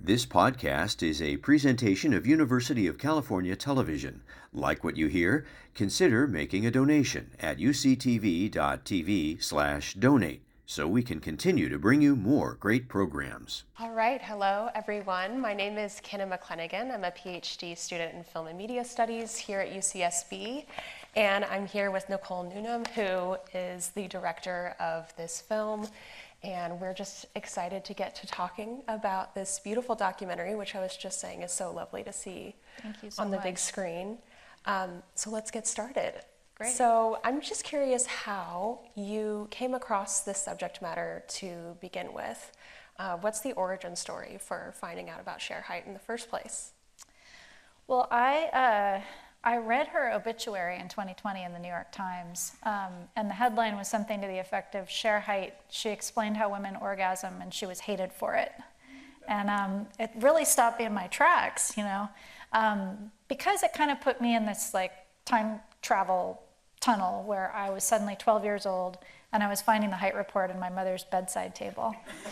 This podcast is a presentation of University of California Television. Like what you hear? Consider making a donation at uctv.tv/donate so we can continue to bring you more great programs. All right, hello everyone. My name is Kenna McClanagan. I'm a PhD student in Film and Media Studies here at UCSB, and I'm here with Nicole Newnham, who is the director of this film. And we're just excited to get to talking about this beautiful documentary, which I was just saying is so lovely to see on the big screen. So let's get started. Great. So I'm just curious how you came across this subject matter to begin with. What's the origin story for finding out about Sher Hite in the first place? Well, I read her obituary in 2020 in the New York Times, and the headline was something to the effect of Sher Hite, she explained how women orgasm and she was hated for it. And it really stopped me in my tracks, because it kind of put me in this like time travel tunnel where I was suddenly 12 years old and I was finding the Hite report in my mother's bedside table,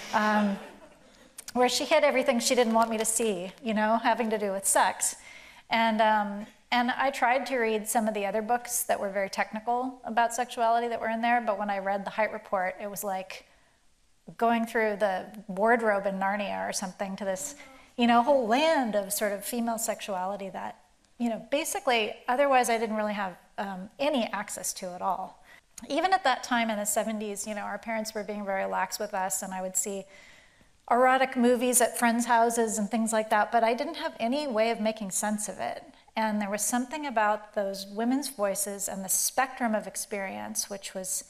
where she hid everything she didn't want me to see, having to do with sex. And I tried to read some of the other books that were very technical about sexuality that were in there, but when I read the Hite report, it was like going through the wardrobe in Narnia or something to this, whole land of sort of female sexuality that, basically, otherwise I didn't really have any access to at all. Even at that time in the 70s, our parents were being very lax with us, and I would see erotic movies at friends' houses and things like that, but I didn't have any way of making sense of it. And there was something about those women's voices and the spectrum of experience, which was,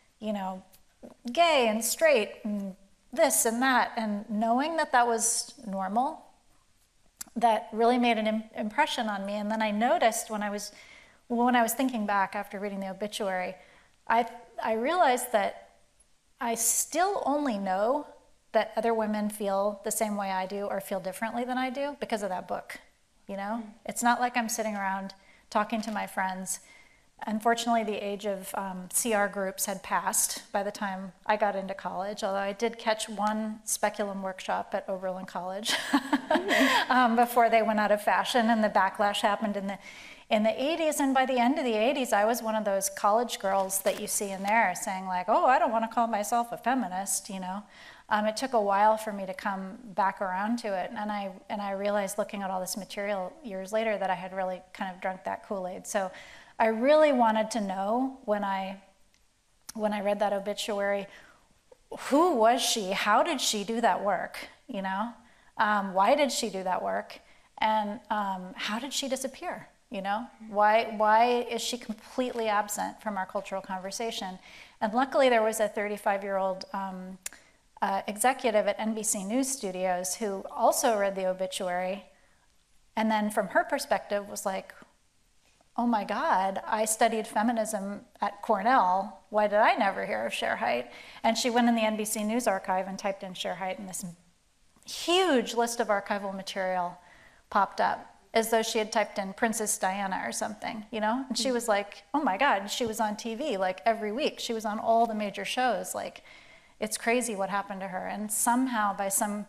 gay and straight and this and that, and knowing that that was normal, that really made an impression on me. And then I noticed when I was thinking back after reading the obituary, I realized that I still only know that other women feel the same way I do or feel differently than I do because of that book. It's not like I'm sitting around talking to my friends. Unfortunately, the age of CR groups had passed by the time I got into college, although I did catch one speculum workshop at Oberlin College before they went out of fashion, and the backlash happened in the 80s. And by the end of the 80s, I was one of those college girls that you see in there saying like, oh, I don't want to call myself a feminist, It took a while for me to come back around to it, and I realized looking at all this material years later that I had really kind of drunk that Kool-Aid. So I really wanted to know when I read that obituary, who was she? How did she do that work? Why did she do that work? And how did she disappear? Why is she completely absent from our cultural conversation? And luckily there was a 35-year-old executive at NBC News Studios who also read the obituary, and then from her perspective was like, oh my God, I studied feminism at Cornell. Why did I never hear of Sher Hite? And she went in the NBC News archive and typed in Sher Hite, and this huge list of archival material popped up, as though she had typed in Princess Diana or something, And she was like, oh my God, she was on TV like every week. She was on all the major shows. Like, it's crazy what happened to her. And somehow, by some,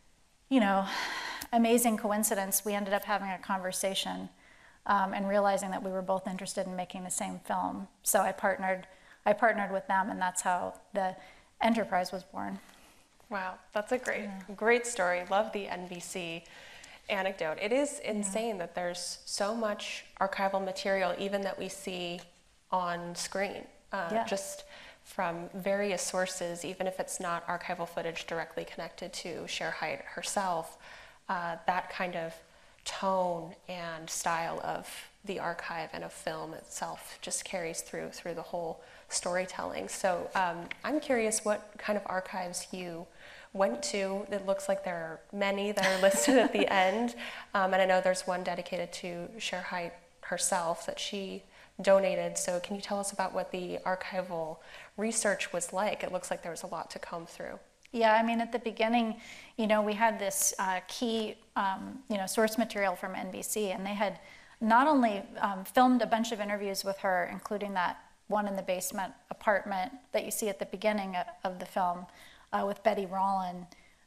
amazing coincidence, we ended up having a conversation and realizing that we were both interested in making the same film. So I partnered with them, and that's how the enterprise was born. Wow, that's a great story. Love the NBC anecdote. It is insane that there's so much archival material, even that we see on screen, just from various sources, even if it's not archival footage directly connected to Sher Hite herself. That kind of tone and style of the archive and of film itself just carries through the whole storytelling. So I'm curious what kind of archives you went to. It looks like there are many that are listed at the end, and I know there's one dedicated to Sher Hite herself that she donated. So can you tell us about what the archival research was like? It looks like there was a lot to comb through. Yeah, at the beginning, we had this key, source material from NBC, and they had not only filmed a bunch of interviews with her, including that one in the basement apartment that you see at the beginning of the film with Betty Rollin,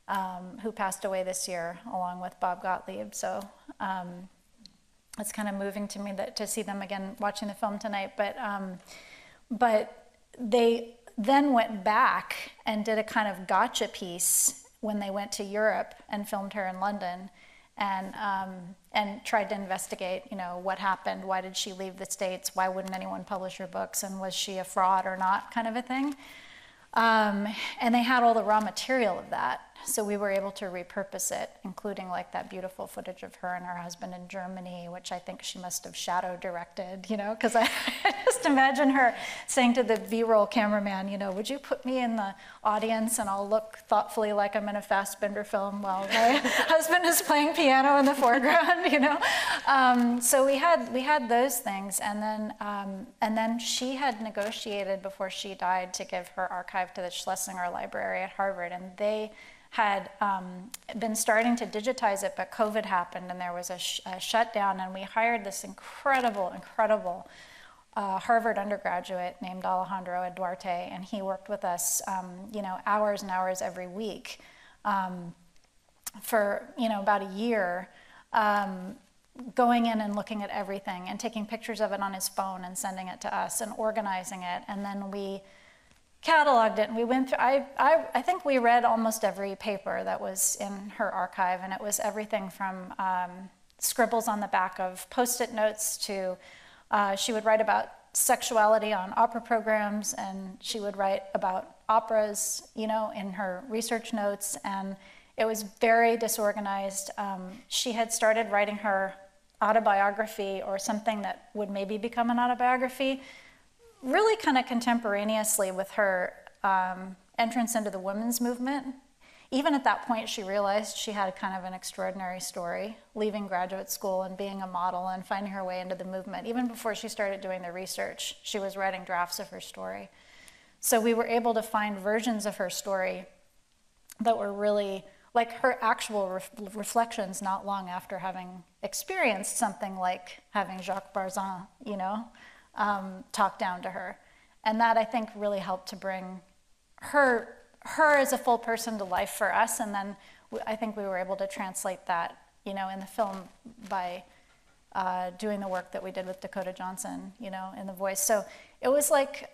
who passed away this year along with Bob Gottlieb. So it's kind of moving to me to see them again watching the film tonight. But they then went back and did a kind of gotcha piece when they went to Europe and filmed her in London, and tried to investigate, what happened, why did she leave the States, why wouldn't anyone publish her books, and was she a fraud or not, kind of a thing. And they had all the raw material of that, so we were able to repurpose it, including like that beautiful footage of her and her husband in Germany, which I think she must have shadow directed, because I just imagine her saying to the B-roll cameraman, would you put me in the audience and I'll look thoughtfully like I'm in a Fassbinder film while my husband is playing piano in the foreground, So we had those things, and then she had negotiated before she died to give her archive to the Schlesinger Library at Harvard, and they had been starting to digitize it, but COVID happened and there was a shutdown, and we hired this incredible Harvard undergraduate named Alejandro Duarte, and he worked with us, hours and hours every week for, about a year, going in and looking at everything and taking pictures of it on his phone and sending it to us and organizing it, and then we cataloged it, and we went through, I think we read almost every paper that was in her archive, and it was everything from scribbles on the back of Post-it notes to, she would write about sexuality on opera programs, and she would write about operas, in her research notes, and it was very disorganized. She had started writing her autobiography, or something that would maybe become an autobiography, really kind of contemporaneously with her entrance into the women's movement. Even at that point, she realized she had kind of an extraordinary story, leaving graduate school and being a model and finding her way into the movement. Even before she started doing the research, she was writing drafts of her story. So we were able to find versions of her story that were really like her actual reflections not long after having experienced something like having Jacques Barzin, talk down to her. And that, I think, really helped to bring her as a full person to life for us. And then I think we were able to translate that, in the film by doing the work that we did with Dakota Johnson, in the voice. So it was like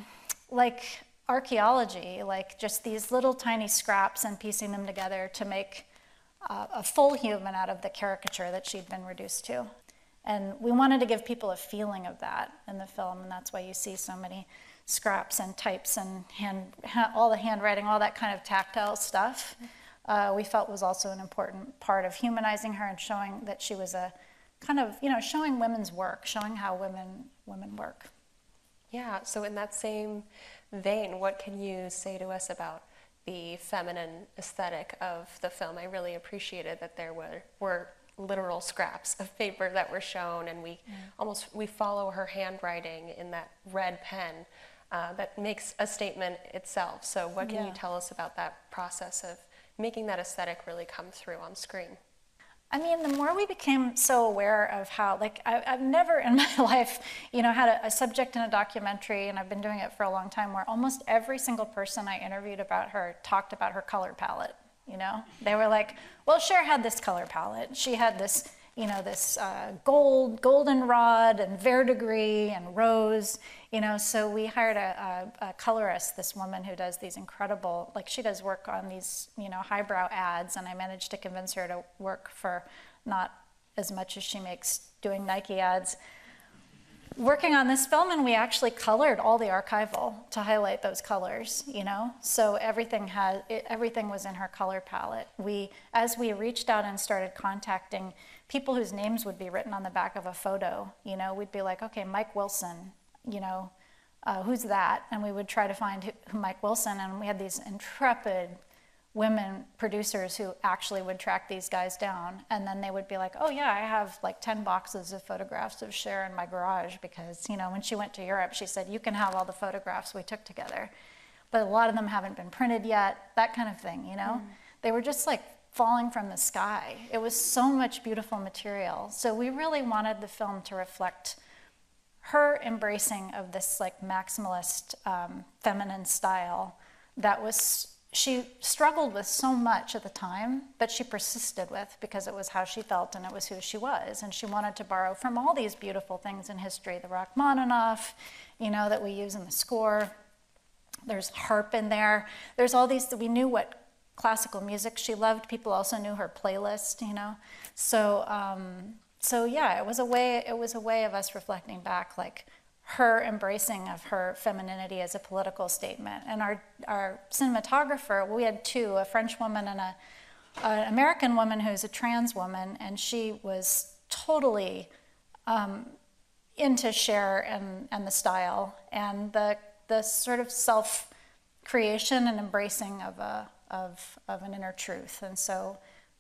archaeology, like just these little tiny scraps and piecing them together to make a full human out of the caricature that she'd been reduced to. And we wanted to give people a feeling of that in the film, and that's why you see so many scraps and types and all the handwriting, all that kind of tactile stuff. We felt was also an important part of humanizing her and showing that she was a kind of, showing women's work, showing how women work. Yeah, so in that same vein, what can you say to us about the feminine aesthetic of the film? I really appreciated that there were literal scraps of paper that were shown, and we follow her handwriting in that red pen that makes a statement itself. So what can you tell us about that process of making that aesthetic really come through on screen? I mean, the more we became so aware of how, I've never in my life, had a subject in a documentary, and I've been doing it for a long time, where almost every single person I interviewed about her talked about her color palette. They were like, well, Cher had this color palette. She had this, this goldenrod and verdigris and rose, so we hired a colorist, this woman who does these incredible, she does work on these, highbrow ads, and I managed to convince her to work for not as much as she makes doing Nike ads, working on this film, and we actually colored all the archival to highlight those colors, so everything was in her color palette. As we reached out and started contacting people whose names would be written on the back of a photo, we'd be like, okay, Mike Wilson, who's that? And we would try to find who Mike Wilson, and we had these intrepid women producers who actually would track these guys down, and then they would be like, oh yeah, I have 10 boxes of photographs of Cher in my garage, because when she went to Europe, she said, you can have all the photographs we took together, but a lot of them haven't been printed yet, that kind of thing. They were just falling from the sky. It was so much beautiful material. So we really wanted the film to reflect her embracing of this maximalist feminine style that was she struggled with so much at the time, but she persisted with because it was how she felt and it was who she was. And she wanted to borrow from all these beautiful things in history, the Rachmaninoff, that we use in the score. There's harp in there. There's all these, we knew what classical music she loved. People also knew her playlist, So yeah, it was a way of us reflecting back, like her embracing of her femininity as a political statement. And our cinematographer, we had two, a French woman and an American woman who's a trans woman, and she was totally into Cher and the style and the sort of self-creation and embracing of an inner truth. And so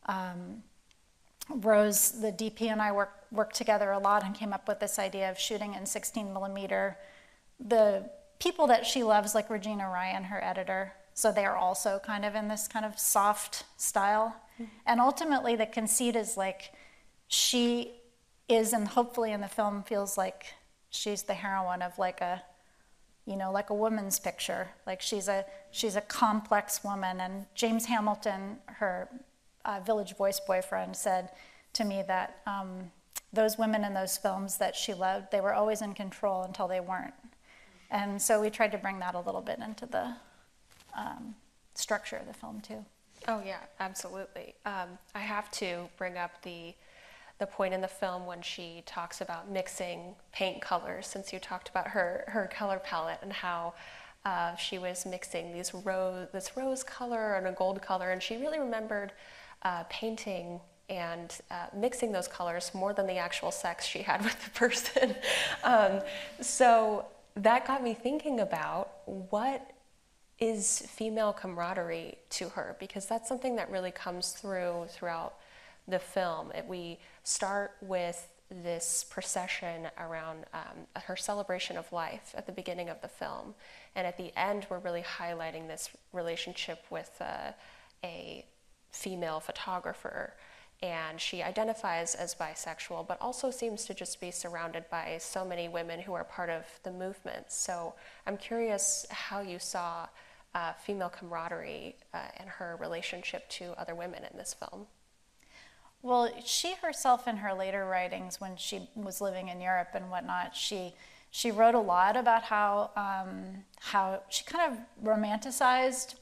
Rose, the DP, and I worked together a lot and came up with this idea of shooting in 16 millimeter. The people that she loves, like Regina Ryan, her editor, so they are also kind of in this kind of soft style. Mm-hmm. And ultimately the conceit is like she is, and hopefully in the film feels like she's the heroine of like a woman's picture. Like she's a complex woman. And James Hamilton, her Village Voice boyfriend, said to me that those women in those films that she loved, they were always in control until they weren't. And so we tried to bring that a little bit into the structure of the film too. Oh yeah, absolutely. I have to bring up the point in the film when she talks about mixing paint colors, since you talked about her color palette and how she was mixing this rose color and a gold color, and she really remembered painting and mixing those colors more than the actual sex she had with the person. So that got me thinking about what is female camaraderie to her, because that's something that really comes throughout the film. We start with this procession around her celebration of life at the beginning of the film, and at the end we're really highlighting this relationship with a female photographer, and she identifies as bisexual but also seems to just be surrounded by so many women who are part of the movement. So I'm curious how you saw female camaraderie and her relationship to other women in this film. Well, she herself in her later writings, when she was living in Europe and whatnot, she wrote a lot about how she kind of romanticized,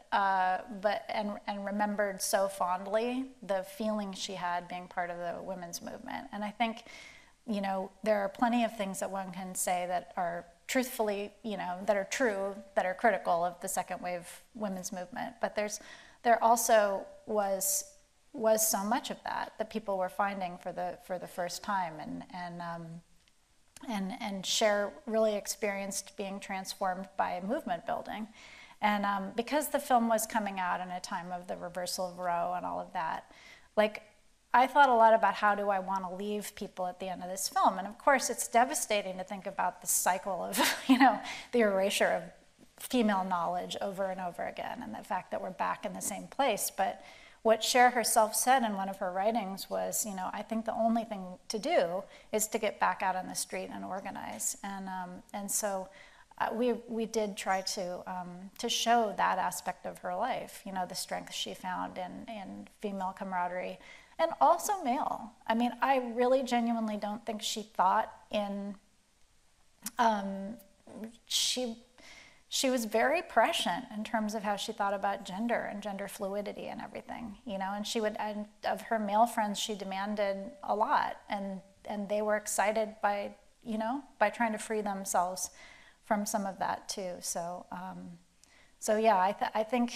and remembered so fondly the feeling she had being part of the women's movement. And I think, there are plenty of things that one can say that are truthfully, that are true, that are critical of the second wave women's movement. But there also was so much of that people were finding for the first time, and Cher really experienced being transformed by movement building. And because the film was coming out in a time of the reversal of Roe and all of that, like I thought a lot about how do I want to leave people at the end of this film. And of course it's devastating to think about the cycle of, the erasure of female knowledge over and over again, and the fact that we're back in the same place. But what Cher herself said in one of her writings was, I think the only thing to do is to get back out on the street and organize. And so we did try to show that aspect of her life, the strength she found in female camaraderie, and also male. I mean, I really genuinely don't think she thought in, she was very prescient in terms of how she thought about gender and gender fluidity and everything, and of her male friends, she demanded a lot, and they were excited by trying to free themselves from some of that too. So yeah, I think,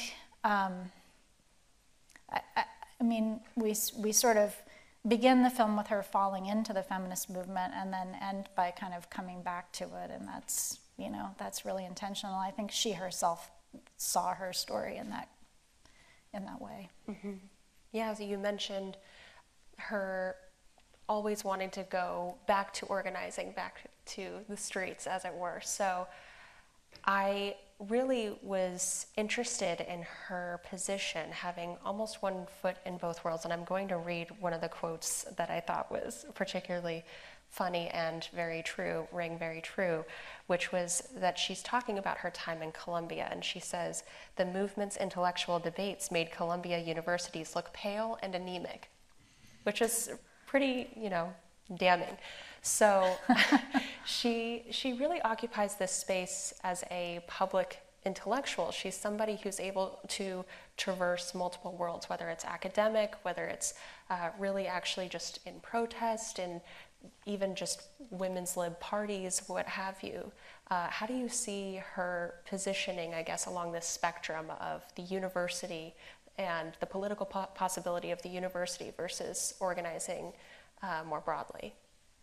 I mean, we sort of begin the film with her falling into the feminist movement and then end by kind of coming back to it, and that's really intentional. I think she herself saw her story in that way. Mm-hmm. Yeah, so you mentioned her always wanting to go back to organizing, back to the streets, as it were. So I really was interested in her position, having almost one foot in both worlds. And I'm going to read one of the quotes that I thought was particularly funny and very true, ring very true, which was that she's talking about her time in Columbia, and she says, the movement's intellectual debates made Columbia universities look pale and anemic, which is pretty, damning. So she really occupies this space as a public intellectual. She's somebody who's able to traverse multiple worlds, whether it's academic, whether it's really actually just in protest, and even just women's lib parties, what have you. How do you see her positioning, I guess, along this spectrum of the university and the political possibility of the university versus organizing more broadly?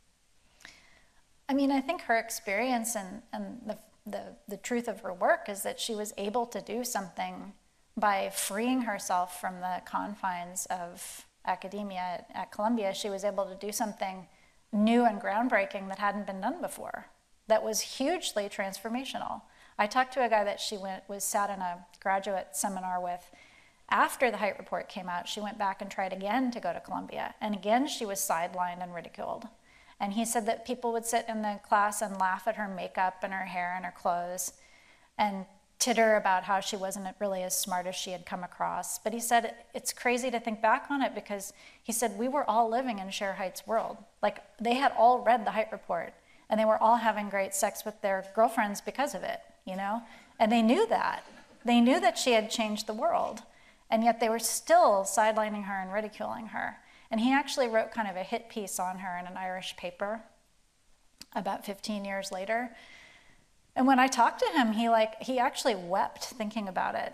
I mean, I think her experience and the truth of her work is that she was able to do something by freeing herself from the confines of academia at Columbia. She was able to do something new and groundbreaking that hadn't been done before, that was hugely transformational. I talked to a guy that she sat in a graduate seminar with after the Haidt Report came out. She went back and tried again to go to Columbia, and again she was sidelined and ridiculed. And he said that people would sit in the class and laugh at her makeup and her hair and her clothes and titter about how she wasn't really as smart as she had come across. But he said it's crazy to think back on it, because he said we were all living in Sher Haidt's world. Like, they had all read the Haidt Report, and they were all having great sex with their girlfriends because of it, And they knew that. They knew that she had changed the world, and yet they were still sidelining her and ridiculing her. And he actually wrote kind of a hit piece on her in an Irish paper about 15 years later. And when I talked to him, he actually wept thinking about it,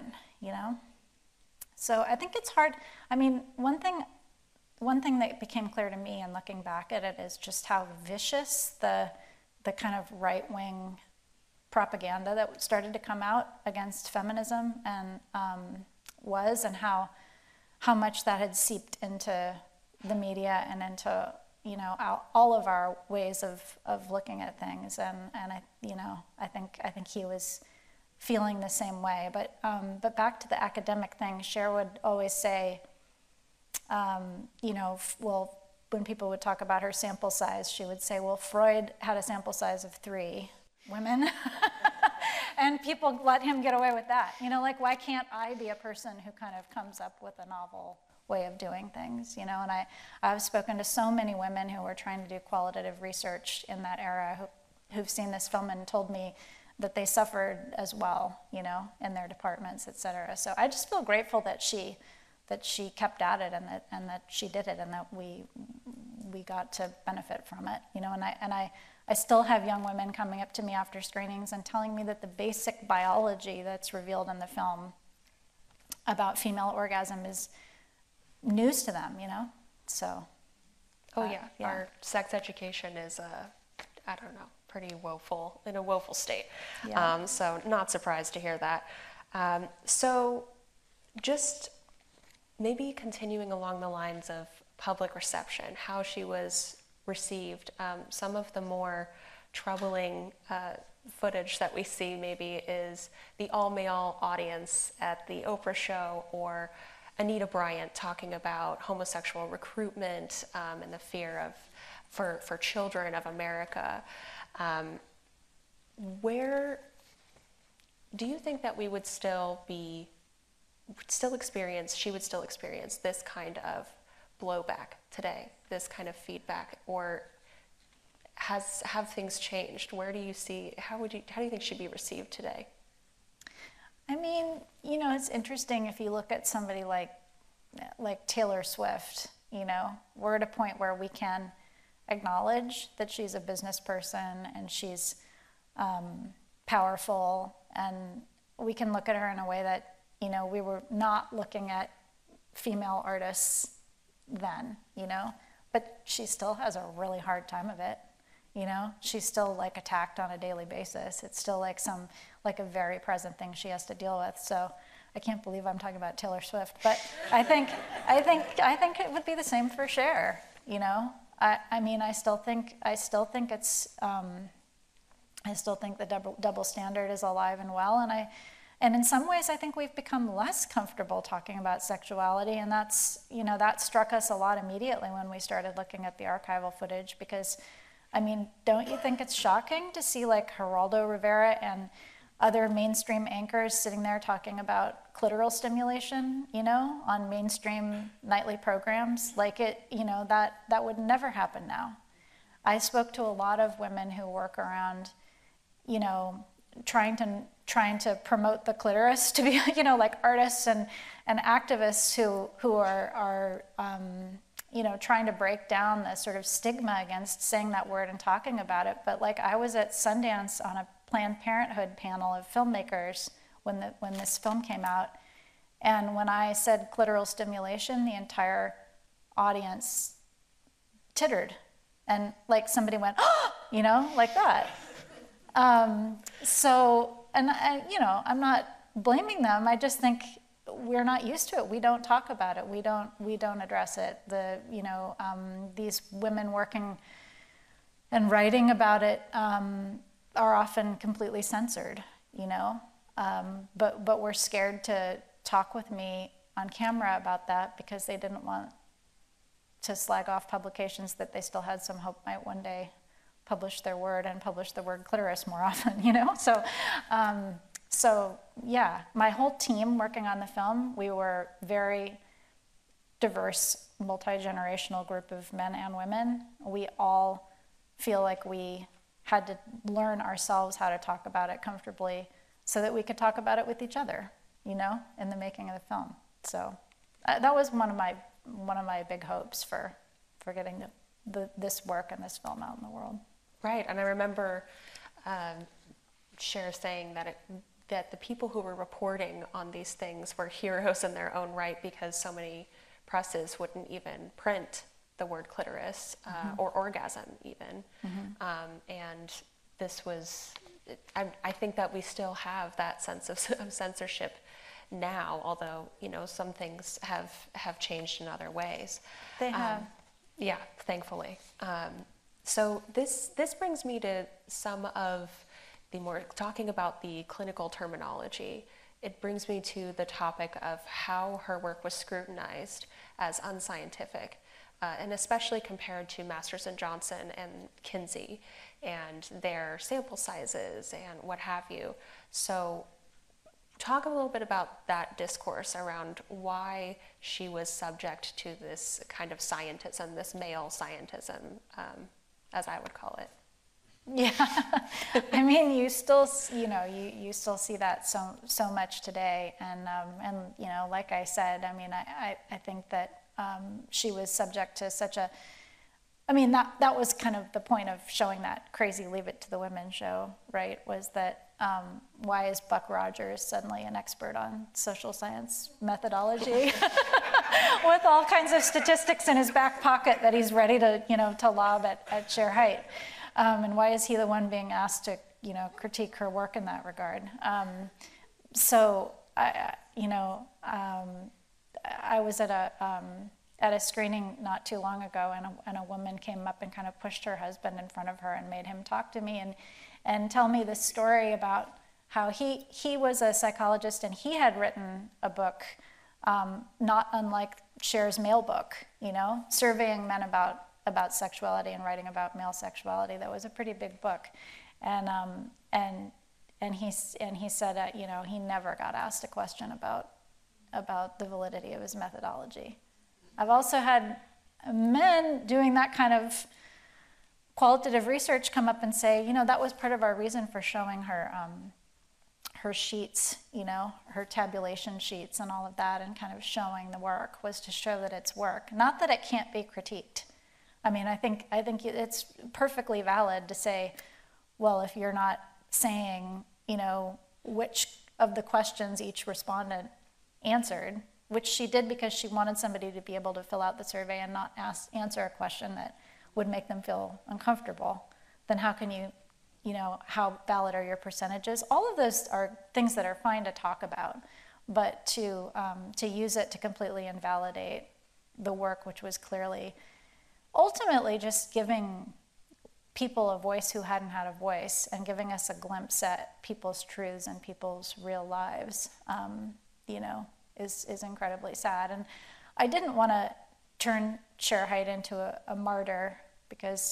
So I think it's hard. I mean, one thing that became clear to me in looking back at it is just how vicious the kind of right-wing propaganda that started to come out against feminism and was, and how much that had seeped into the media and into all of our ways of looking at things, and I think he was feeling the same way. But back to the academic thing, Cher would always say, well, when people would talk about her sample size, she would say, well, Freud had a sample size of 3 women, and people let him get away with that. Why can't I be a person who kind of comes up with a novel way of doing things, And I've spoken to so many women who were trying to do qualitative research in that era who've seen this film and told me that they suffered as well, in their departments, et cetera. So I just feel grateful that she kept at it, and that she did it, and that we got to benefit from it, And I still have young women coming up to me after screenings and telling me that the basic biology that's revealed in the film about female orgasm is news to them, So. Yeah. Our sex education is pretty woeful, in a woeful state. Yeah. So not surprised to hear that. So just maybe continuing along the lines of public reception, how she was received. Some of the more troubling footage that we see maybe is the all-male audience at the Oprah show, or Anita Bryant talking about homosexual recruitment and the fear for children of America. Where do you think that we would she would still experience this kind of blowback today, this kind of feedback, or have things changed? Where do you see, how do you think she'd be received today? I mean, it's interesting if you look at somebody like Taylor Swift, we're at a point where we can acknowledge that she's a business person and she's powerful, and we can look at her in a way that, we were not looking at female artists then, but she still has a really hard time of it. She's still attacked on a daily basis. It's still a very present thing she has to deal with. So I can't believe I'm talking about Taylor Swift, but I think it would be the same for Cher. I still think it's I still think the double standard is alive and well, and in some ways I think we've become less comfortable talking about sexuality, and that struck us a lot immediately when we started looking at the archival footage, because I mean, don't you think it's shocking to see like Geraldo Rivera and other mainstream anchors sitting there talking about clitoral stimulation, you know, on mainstream nightly programs? Like it, you know, that would never happen now. I spoke to a lot of women who work around, you know, trying to promote the clitoris to be, you know, like artists and activists who are you know, trying to break down the sort of stigma against saying that word and talking about it. But like I was at Sundance on a Planned Parenthood panel of filmmakers when this film came out, and when I said clitoral stimulation, the entire audience tittered, and like somebody went, oh, you know, like that. So, and I, you know, I'm not blaming them. I just think we're not used to it. We don't talk about it. We don't address it. You know, these women working and writing about it are often completely censored, you know. But we're scared to talk with me on camera about that because they didn't want to slag off publications that they still had some hope might one day publish their word and publish the word clitoris more often, you know? So yeah, my whole team working on the film, we were very diverse, multi-generational group of men and women. We all feel like we had to learn ourselves how to talk about it comfortably so that we could talk about it with each other, you know, in the making of the film. So that was one of my big hopes for getting this work and this film out in the world. Right, and I remember Cher saying that the people who were reporting on these things were heroes in their own right because so many presses wouldn't even print the word clitoris or orgasm even. And this was, I think that we still have that sense of censorship now, although, you know, some things have changed in other ways. They have. Yeah, thankfully. So this brings me to some of the more, talking about the clinical terminology, it brings me to the topic of how her work was scrutinized as unscientific, and especially compared to Masters and Johnson and Kinsey and their sample sizes and what have you. So talk a little bit about that discourse around why she was subject to this kind of scientism, this male scientism, as I would call it. Yeah, I mean, you still, you know, you still see that so much today, and you know, like I said, I mean, I think that she was subject to such a, I mean, that was kind of the point of showing that crazy Leave It to the Women show, right? Was that why is Buck Rogers suddenly an expert on social science methodology with all kinds of statistics in his back pocket that he's ready to, you know, to lob at Cher Hite? And why is he the one being asked to, you know, critique her work in that regard? So, you know, I was at a screening not too long ago, and a woman came up and kind of pushed her husband in front of her and made him talk to me and tell me this story about how he was a psychologist and he had written a book, not unlike Cher's male book, you know, surveying men about sexuality and writing about male sexuality. That was a pretty big book, and he said, you know, he never got asked a question about the validity of his methodology. I've also had men doing that kind of qualitative research come up and say, you know, that was part of our reason for showing her sheets, you know, her tabulation sheets and all of that, and kind of showing the work was to show that it's work, not that it can't be critiqued. I mean, I think it's perfectly valid to say, well, if you're not saying, you know, which of the questions each respondent answered, which she did because she wanted somebody to be able to fill out the survey and not answer a question that would make them feel uncomfortable, then how can you know, how valid are your percentages? All of those are things that are fine to talk about, but to use it to completely invalidate the work, which was clearly ultimately just giving people a voice who hadn't had a voice and giving us a glimpse at people's truths and people's real lives, you know, is incredibly sad. And I didn't want to turn Cher Hite into a martyr because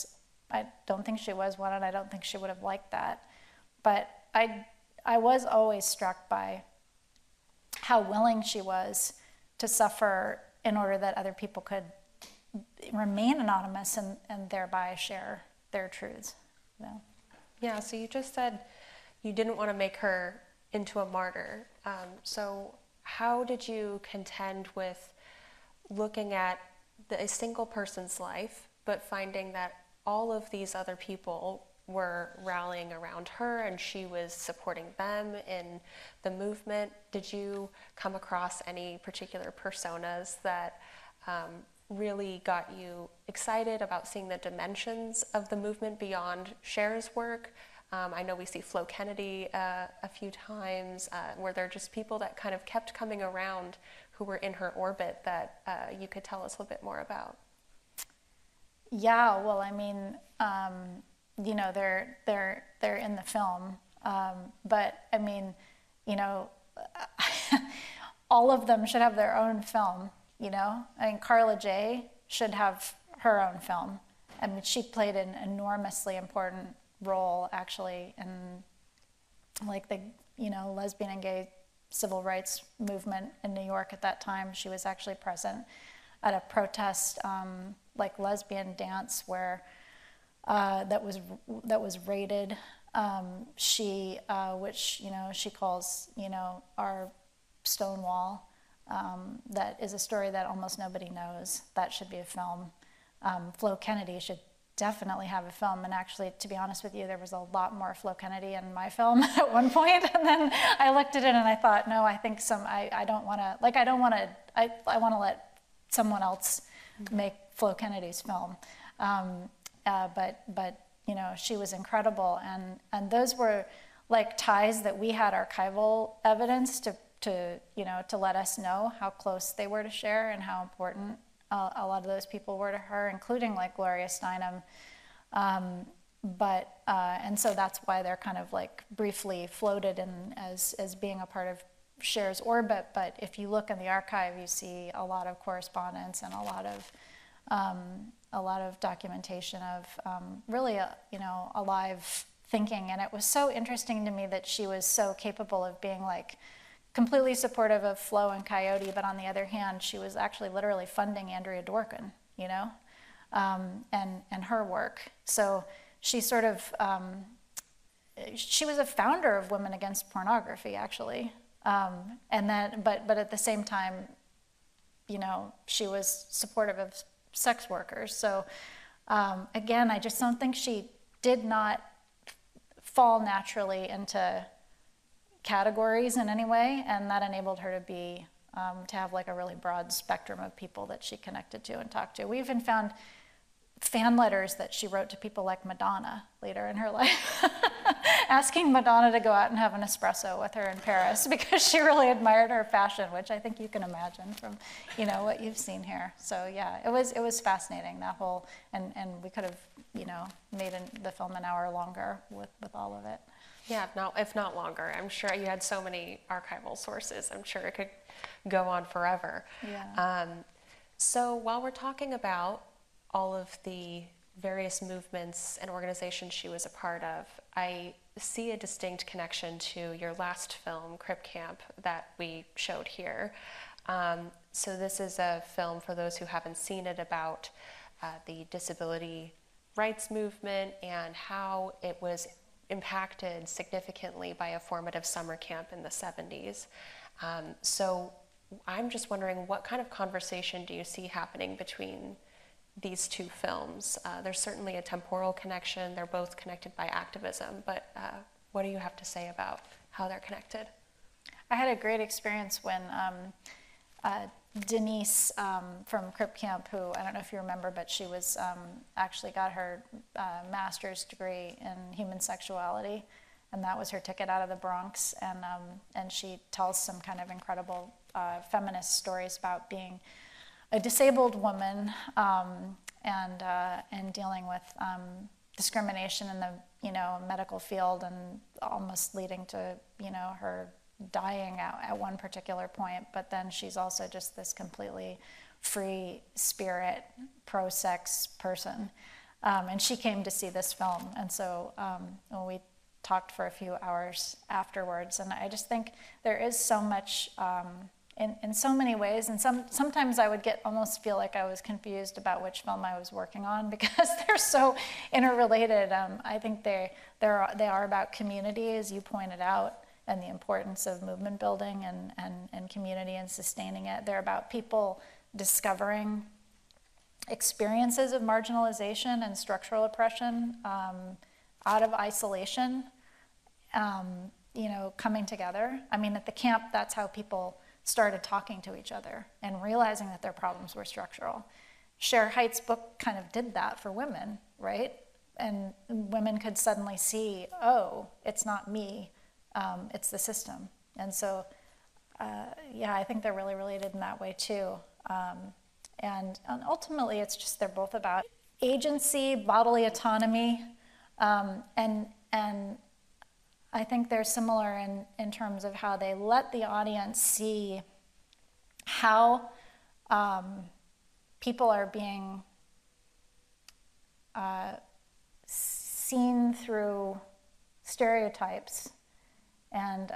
I don't think she was one, and I don't think she would have liked that. But I was always struck by how willing she was to suffer in order that other people could remain anonymous and thereby share their truths. You know? Yeah, so you just said you didn't want to make her into a martyr. So how did you contend with looking at a single person's life, but finding that all of these other people were rallying around her and she was supporting them in the movement? Did you come across any particular personas that really got you excited about seeing the dimensions of the movement beyond Cher's work? I know we see Flo Kennedy a few times, where they're just people that kind of kept coming around who were in her orbit that you could tell us a little bit more about. Yeah, well, I mean, you know, they're in the film, but I mean, you know, all of them should have their own film. You know, I mean, Carla Jay should have her own film. I mean, she played an enormously important role, actually, in like the, you know, lesbian and gay civil rights movement in New York at that time. She was actually present at a protest, like lesbian dance, where that was raided. She, which, you know, she calls, you know, our Stonewall. That is a story that almost nobody knows. That should be a film. Flo Kennedy should definitely have a film. And actually, to be honest with you, there was a lot more Flo Kennedy in my film at one point. And then I looked at it and I thought, no, I think I don't want to, like, I want to let someone else make Flo Kennedy's film. But you know, she was incredible. And those were like ties that we had archival evidence to you know, to let us know how close they were to Cher and how important a lot of those people were to her, including like Gloria Steinem. And so that's why they're kind of like briefly floated in as being a part of Cher's orbit. But if you look in the archive, you see a lot of correspondence and a lot of documentation of really, you know, alive thinking. And it was so interesting to me that she was so capable of being like completely supportive of Flo and Coyote, but on the other hand, she was actually literally funding Andrea Dworkin, you know, and her work. So she sort of, she was a founder of Women Against Pornography, actually. And then, but at the same time, you know, she was supportive of sex workers. So again, I just don't think she did not fall naturally into categories in any way, and that enabled her to be to have like a really broad spectrum of people that she connected to and talked to. We even found fan letters that she wrote to people like Madonna later in her life, asking Madonna to go out and have an espresso with her in Paris because she really admired her fashion, which I think you can imagine from, you know, what you've seen here. So yeah, it was fascinating, that whole, and we could have, you know, made the film an hour longer with all of it. Yeah, if not longer. I'm sure you had so many archival sources. I'm sure it could go on forever. Yeah. So while we're talking about all of the various movements and organizations she was a part of, I see a distinct connection to your last film, Crip Camp, that we showed here. So this is a film, for those who haven't seen it, about the disability rights movement and how it was impacted significantly by a formative summer camp in the 70s. So I'm just wondering, what kind of conversation do you see happening between these two films? There's certainly a temporal connection. They're both connected by activism, but what do you have to say about how they're connected? I had a great experience when Denise from Crip Camp, who I don't know if you remember, but she was actually got her master's degree in human sexuality, and that was her ticket out of the Bronx. And she tells some kind of incredible feminist stories about being a disabled woman and dealing with discrimination in the medical field, and almost leading to her dying at one particular point. But then she's also just this completely free spirit, pro-sex person. And she came to see this film. And so we talked for a few hours afterwards. And I just think there is so much in so many ways. And sometimes I would almost feel like I was confused about which film I was working on because they're so interrelated. I think they are about community, as you pointed out, and the importance of movement building and community and sustaining it. They're about people discovering experiences of marginalization and structural oppression out of isolation, coming together. I mean, at the camp, that's how people started talking to each other and realizing that their problems were structural. Cher Height's book kind of did that for women, right? And women could suddenly see, oh, it's not me, it's the system. And so, I think they're really related in that way too. And ultimately, it's just they're both about agency, bodily autonomy, and I think they're similar in terms of how they let the audience see how people are being seen through stereotypes and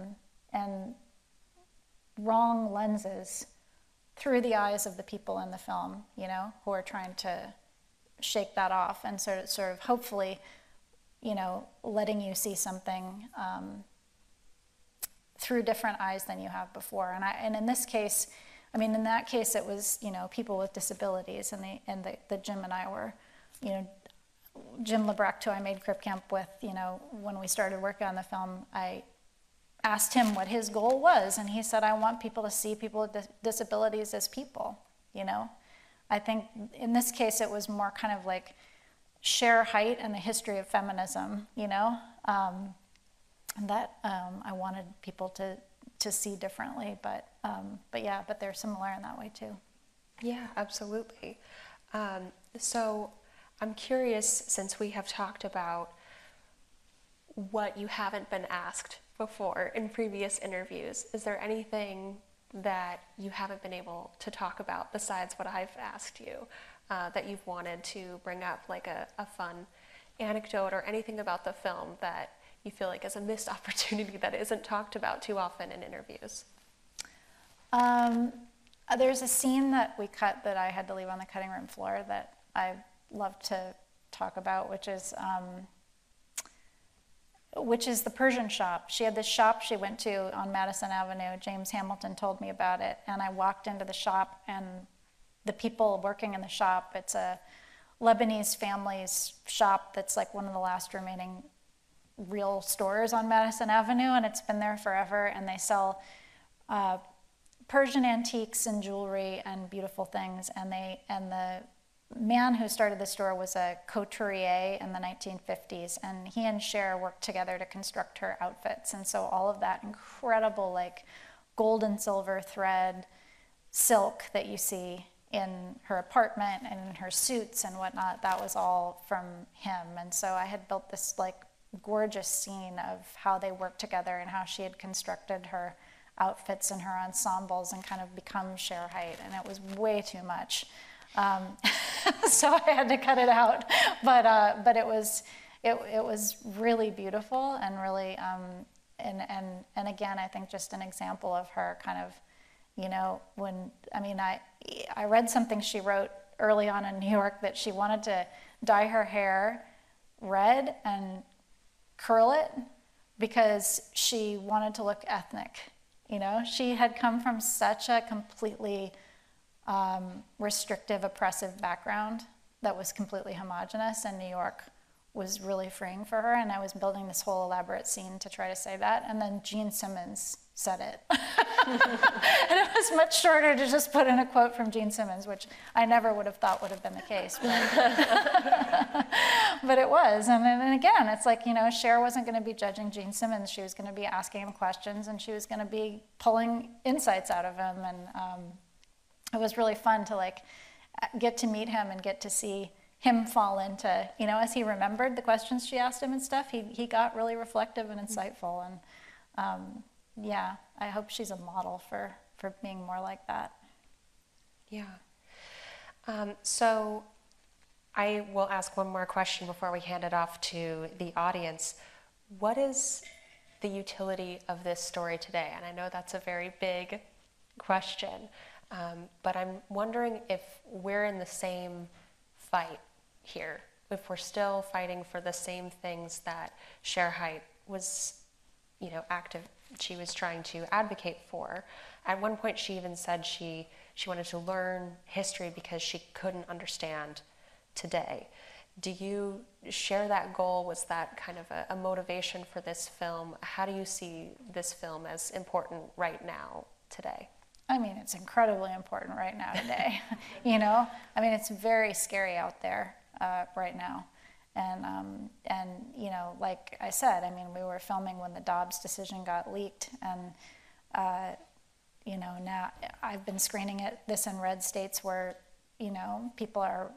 wrong lenses through the eyes of the people in the film, who are trying to shake that off and sort of hopefully, letting you see something through different eyes than you have before. And in this case, in that case, it was, people with disabilities, and the Jim and I were, Jim Lebrecht, who I made Crip Camp with, when we started working on the film, I asked him what his goal was, and he said, I want people to see people with disabilities as people, I think in this case it was more kind of like Cher Height and the history of feminism, that I wanted people to see differently, but they're similar in that way too. Yeah, absolutely. So I'm curious, since we have talked about what you haven't been asked before in previous interviews, is there anything that you haven't been able to talk about besides what I've asked you, that you've wanted to bring up, like a fun anecdote or anything about the film that you feel like is a missed opportunity that isn't talked about too often in interviews? There's a scene that we cut that I had to leave on the cutting room floor that I love to talk about, which is the Persian shop. She had this shop she went to on Madison Avenue. James Hamilton told me about it, and I walked into the shop, and the people working in the shop, it's a Lebanese family's shop that's like one of the last remaining real stores on Madison Avenue, and it's been there forever, and they sell Persian antiques and jewelry and beautiful things, and the man who started the store was a couturier in the 1950s, and he and Cher worked together to construct her outfits. And so all of that incredible, like, gold and silver thread silk that you see in her apartment and in her suits and whatnot, that was all from him. And so I had built this, like, gorgeous scene of how they worked together and how she had constructed her outfits and her ensembles and kind of become Cher Height, and it was way too much. So I had to cut it out, but it was really beautiful and really and again, I think just an example of her kind of, I read something she wrote early on in New York that she wanted to dye her hair red and curl it because she wanted to look ethnic. She had come from such a completely restrictive, oppressive background that was completely homogenous, and New York was really freeing for her, and I was building this whole elaborate scene to try to say that, and then Gene Simmons said it. And it was much shorter to just put in a quote from Gene Simmons, which I never would have thought would have been the case, but it was. And then again, it's like, Cher wasn't going to be judging Gene Simmons, she was going to be asking him questions, and she was going to be pulling insights out of him, and it was really fun to like get to meet him and get to see him fall into, as he remembered the questions she asked him and stuff, he got really reflective and insightful. And I hope she's a model for being more like that. Yeah. So I will ask one more question before we hand it off to the audience. What is the utility of this story today? And I know that's a very big question, but I'm wondering if we're in the same fight here, if we're still fighting for the same things that Sher Hite was, she was trying to advocate for. At one point, she even said she wanted to learn history because she couldn't understand today. Do you share that goal? Was that kind of a motivation for this film? How do you see this film as important right now, today? I mean, it's incredibly important right now today. I mean, it's very scary out there right now. And like I said, I mean, we were filming when the Dobbs decision got leaked, and now I've been screening this in red states where, people are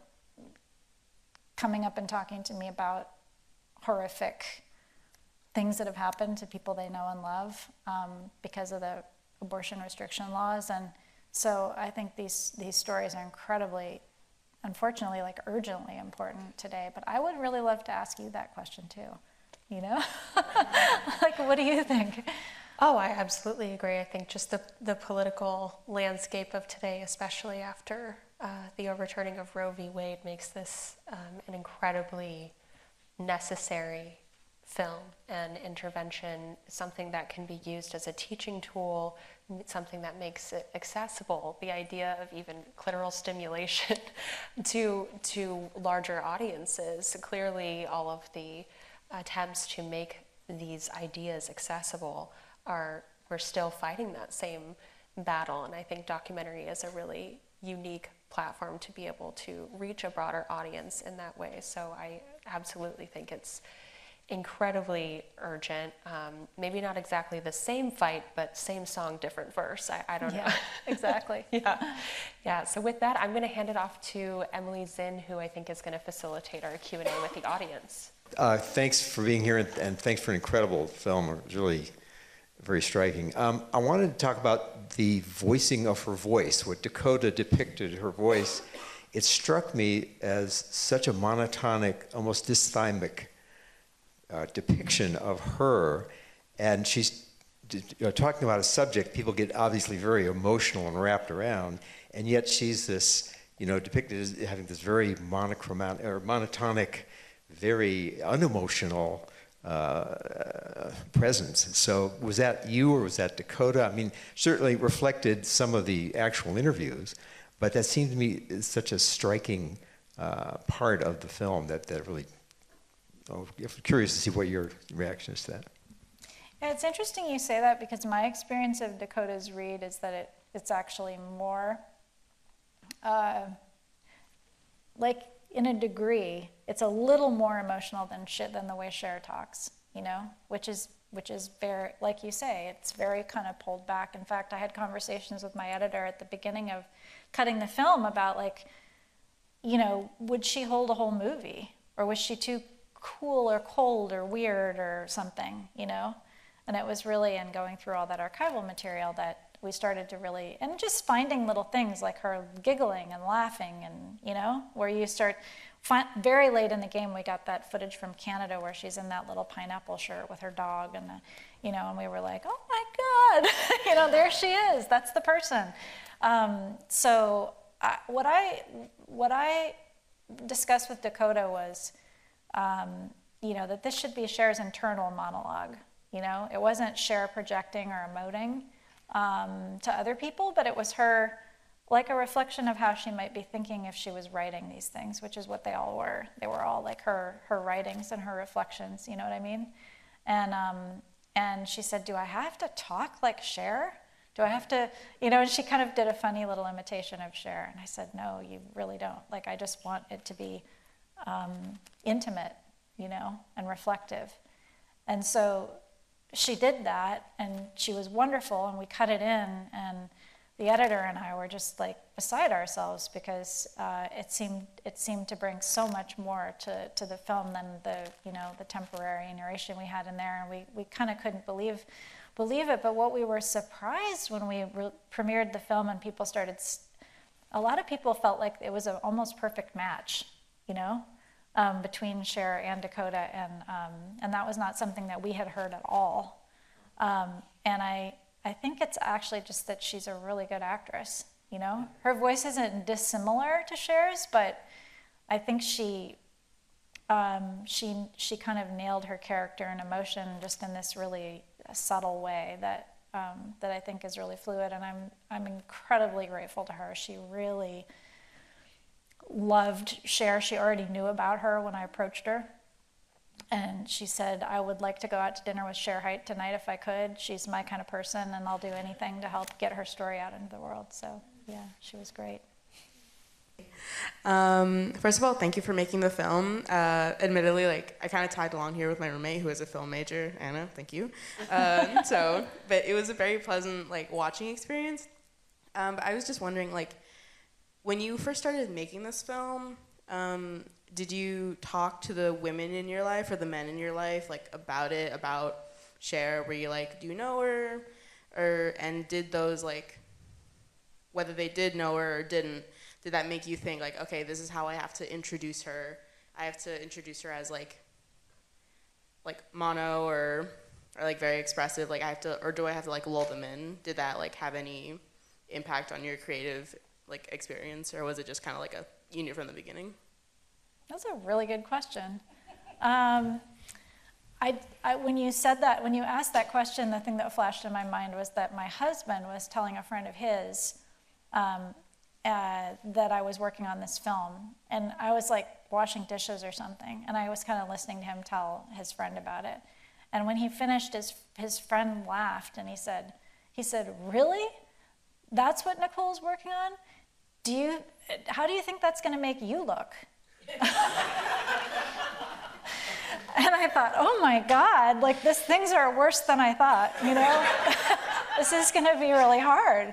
coming up and talking to me about horrific things that have happened to people they know and love because of the abortion restriction laws. And so I think these stories are incredibly, unfortunately, like urgently important today. But I would really love to ask you that question too, Like, what do you think? Oh, I absolutely agree. I think just the political landscape of today, especially after the overturning of Roe v. Wade, makes this an incredibly necessary film and intervention, something that can be used as a teaching tool, something that makes it accessible. The idea of even clitoral stimulation to larger audiences. Clearly, all of the attempts to make these ideas accessible we're still fighting that same battle, and I think documentary is a really unique platform to be able to reach a broader audience in that way. So I absolutely think it's incredibly urgent. Maybe not exactly the same fight, but same song, different verse. I don't know. Exactly. Yeah. So with that, I'm going to hand it off to Emily Zinn, who I think is going to facilitate our Q&A with the audience. Thanks for being here, and thanks for an incredible film. It was really very striking. I wanted to talk about the voicing of her voice, what Dakota depicted her voice. It struck me as such a monotonic, almost dysthymic depiction of her, and she's talking about a subject people get obviously very emotional and wrapped around, and yet she's this, depicted as having this very monochromatic or monotonic, very unemotional presence. So was that you or was that Dakota? I mean, certainly reflected some of the actual interviews, but that seemed to me such a striking part of the film that really, I'm curious to see what your reaction is to that. Yeah, it's interesting you say that, because my experience of Dakota's read is that it's actually more, like in a degree, it's a little more emotional than the way Cher talks, which is very, like you say, it's very kind of pulled back. In fact, I had conversations with my editor at the beginning of cutting the film about, like, would she hold a whole movie, or was she too cool or cold or weird or something, And it was really in going through all that archival material that we started to really, and just finding little things like her giggling and laughing, and where you start, very late in the game we got that footage from Canada where she's in that little pineapple shirt with her dog, and and we were like, oh my God, there she is, that's the person. So what I discussed with Dakota was, that this should be Cher's internal monologue. It wasn't Cher projecting or emoting to other people, but it was her, like a reflection of how she might be thinking if she was writing these things, which is what they all were. They were all like her writings and her reflections, you know what I mean? And she said, do I have to talk like Cher? Do I have to, and she kind of did a funny little imitation of Cher. And I said, no, you really don't. Like, I just want it to be intimate, and reflective. And so she did that, and she was wonderful, and we cut it in, and the editor and I were just like beside ourselves, because it seemed to bring so much more to the film than the temporary narration we had in there, and we kind of couldn't believe it. But what we were surprised when we premiered the film and people started, a lot of people felt like it was an almost perfect match, you know, between Cher and Dakota, and that was not something that we had heard at all. And I think it's actually just that she's a really good actress, you know? Her voice isn't dissimilar to Cher's, but I think she kind of nailed her character and emotion just in this really subtle way that I think is really fluid, and I'm incredibly grateful to her. She really loved Cher. She already knew about her when I approached her. And she said, I would like to go out to dinner with Cher Hite tonight if I could. She's my kind of person, and I'll do anything to help get her story out into the world. So, yeah, she was great. First of all, thank you for making the film. Admittedly, like, I kind of tagged along here with my roommate, who is a film major, Anna. Thank you. But it was a very pleasant, like, watching experience. But I was just wondering, like, when you first started making this film, did you talk to the women in your life or the men in your life, like, about it, about Cher? Were you like, do you know her? And did those, like, whether they did know her or didn't, did that make you think, like, okay, this is how I have to introduce her? I have to introduce her as, like mono or like, very expressive, like, I have to, or do I have to, like, lull them in? Did that, like, have any impact on your creative, like, experience, or was it just kind of like you knew from the beginning? That's a really good question. When you said that, when you asked that question, the thing that flashed in my mind was that my husband was telling a friend of his that I was working on this film, and I was like washing dishes or something, and I was kind of listening to him tell his friend about it. And when he finished, his friend laughed, and he said, "Really? That's what Nicole's working on? How do you think that's going to make you look?" And I thought, oh my God, like, things are worse than I thought, you know? This is going to be really hard.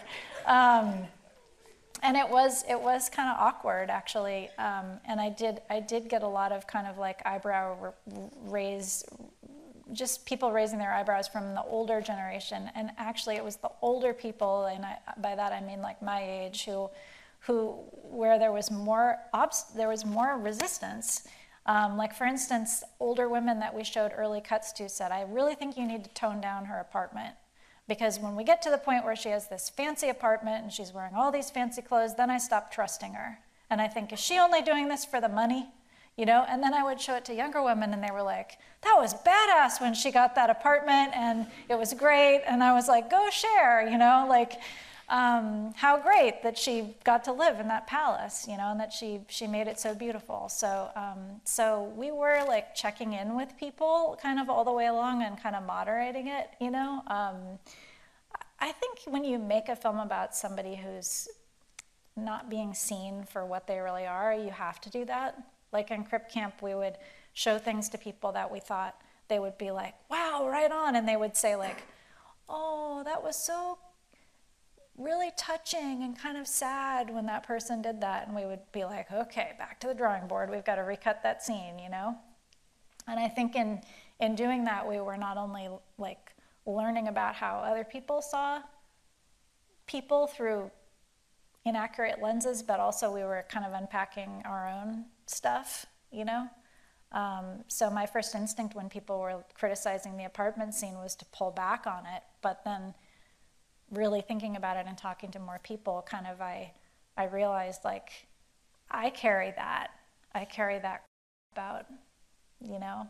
And it was kind of awkward, actually. And I did get a lot of kind of like eyebrow raise, just people raising their eyebrows from the older generation. And actually it was the older people, and by that I mean like my age, where there was more resistance. Like, for instance, older women that we showed early cuts to said, I really think you need to tone down her apartment, because when we get to the point where she has this fancy apartment and she's wearing all these fancy clothes, then I stop trusting her. And I think, is she only doing this for the money? You know? And then I would show it to younger women, and they were like, that was badass when she got that apartment, and it was great. And I was like, go Cher, you know? Like, how great that she got to live in that palace, you know, and that she made it so beautiful. So we were like checking in with people kind of all the way along and kind of moderating it, you know. I think when you make a film about somebody who's not being seen for what they really are, you have to do that. Like in Crip Camp, we would show things to people that we thought they would be like, wow, right on. And they would say like, oh, that was so really touching and kind of sad when that person did that. And we would be like, okay, back to the drawing board. We've got to recut that scene, you know? And I think in doing that, we were not only like learning about how other people saw people through inaccurate lenses, but also we were kind of unpacking our own stuff, you know? So my first instinct when people were criticizing the apartment scene was to pull back on it, but then really thinking about it and talking to more people, kind of I realized like I carry that about, you know.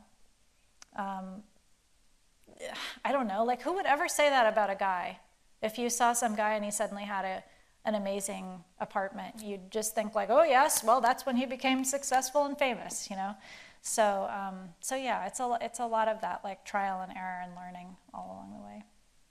I don't know, like who would ever say that about a guy? If you saw some guy and he suddenly had an amazing apartment, you'd just think like, oh yes, well that's when he became successful and famous, you know. So yeah, it's a lot of that, like trial and error and learning all along the way.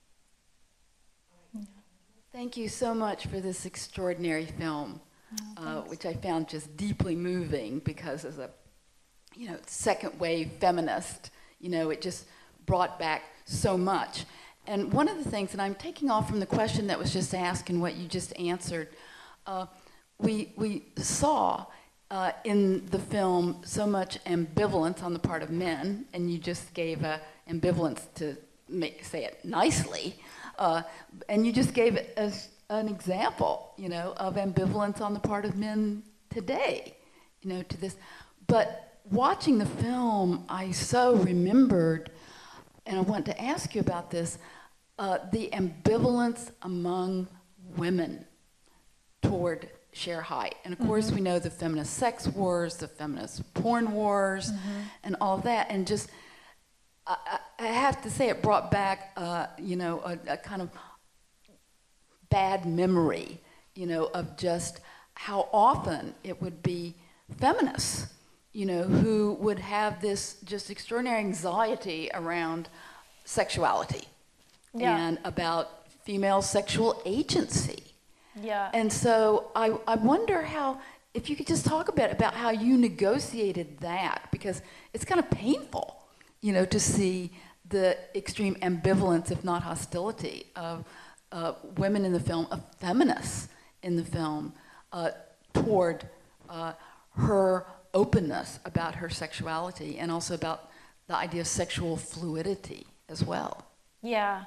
Thank you so much for this extraordinary film, which I found just deeply moving, because as a, you know, second wave feminist, you know, it just brought back so much. And one of the things, and I'm taking off from the question that was just asked and what you just answered, we saw in the film so much ambivalence on the part of men, and you just gave ambivalence to say it nicely. And you just gave it as an example, you know, of ambivalence on the part of men today, you know, to this. But watching the film, I so remembered, and I want to ask you about this, the ambivalence among women toward Cher Height. And of course, we know the feminist sex wars, the feminist porn wars, and all that. And just, I have to say, it brought back, a kind of bad memory, of just how often it would be feminists, who would have this just extraordinary anxiety around sexuality and about female sexual agency. Yeah. And so I wonder how, if you could just talk a bit about how you negotiated that, because it's kind of painful, to see the extreme ambivalence, if not hostility, of women in the film, of feminists in the film, toward her openness about her sexuality, and also about the idea of sexual fluidity as well. Yeah.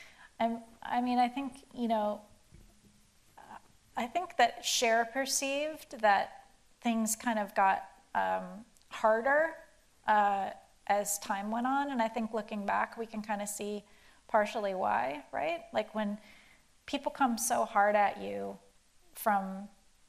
I think that Cher perceived that things kind of got harder as time went on, and I think looking back, we can kind of see partially why, right? Like when people come so hard at you from,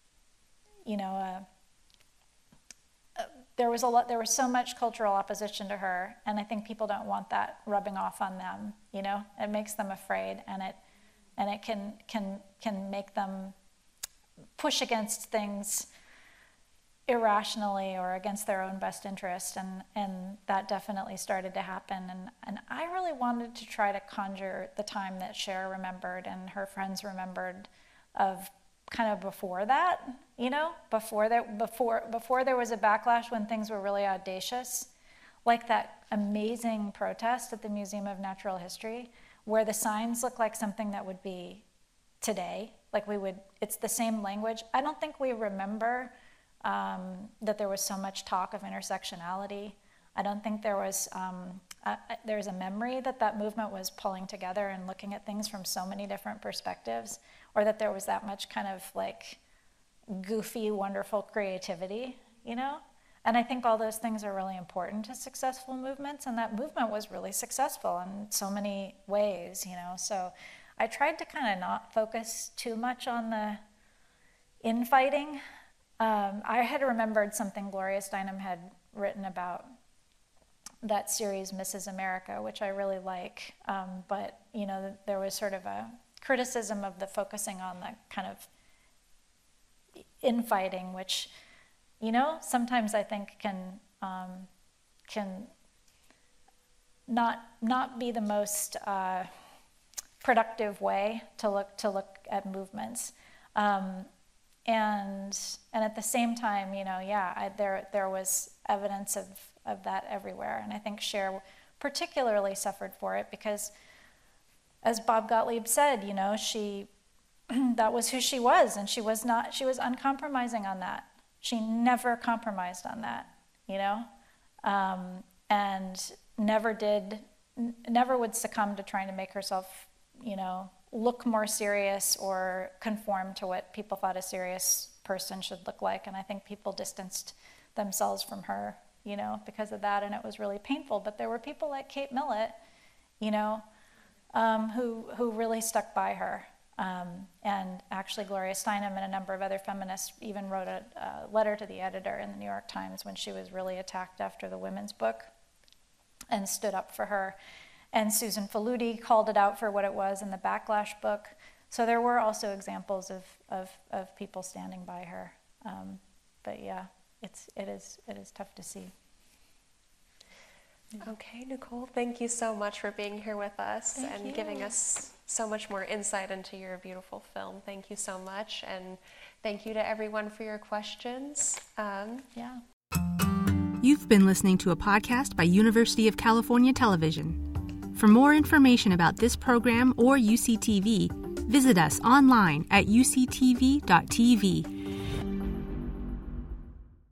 there was so much cultural opposition to her, and I think people don't want that rubbing off on them. It makes them afraid, and it can make them push against things irrationally or against their own best interest, and that definitely started to happen. And I really wanted to try to conjure the time that Cher remembered and her friends remembered of kind of before that, before there was a backlash, when things were really audacious, like that amazing protest at the Museum of Natural History, where the signs look like something that would be today. Like it's the same language. I don't think we remember that there was so much talk of intersectionality. I don't think there was a memory that movement was pulling together and looking at things from so many different perspectives, or that there was that much kind of like goofy, wonderful creativity, And I think all those things are really important to successful movements, and that movement was really successful in so many ways, So I tried to kind of not focus too much on the infighting. I had remembered something Gloria Steinem had written about that series, Mrs. America, which I really like. But, there was sort of a criticism of the focusing on the kind of infighting, which, sometimes I think can not be the most productive way to look at movements. And at the same time, there was evidence of that everywhere. And I think Cher particularly suffered for it because, as Bob Gottlieb said, she that was who she was, and she was uncompromising on that. She never compromised on that, and never would succumb to trying to make herself, look more serious or conform to what people thought a serious person should look like. And I think people distanced themselves from her, because of that, and it was really painful. But there were people like Kate Millett, who really stuck by her. And actually Gloria Steinem and a number of other feminists even wrote a letter to the editor in the New York Times when she was really attacked after the women's book, and stood up for her. And Susan Faludi called it out for what it was in the Backlash book. So there were also examples of people standing by her. But yeah, it is tough to see. Okay, Nicole, thank you so much for being here with us and giving us so much more insight into your beautiful film. Thank you so much, and thank you to everyone for your questions. You've been listening to a podcast by University of California Television. For more information about this program or UCTV, visit us online at uctv.tv